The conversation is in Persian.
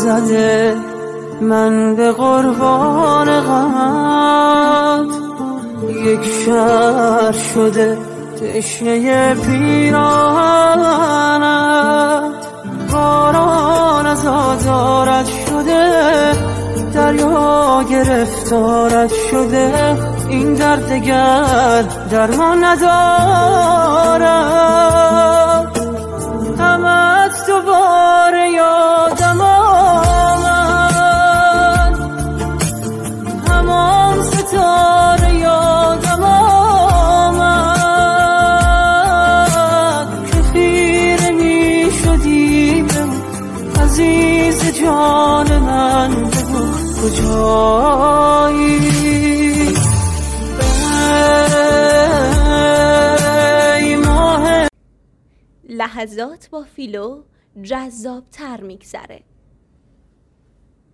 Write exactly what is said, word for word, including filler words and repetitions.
زده من به قربان غمت، یک شهر شده تشنه پیراهنت. باران از آزارت شده، دریا گرفتارت شده، این درد دگر درمان ندارد. غمت دوباره یادم آمد، همان ستاره یادم آمد که خیره می شدی عزیز جان من، بگو کجایی؟ لحظات با فیلو جذاب تر میگذره.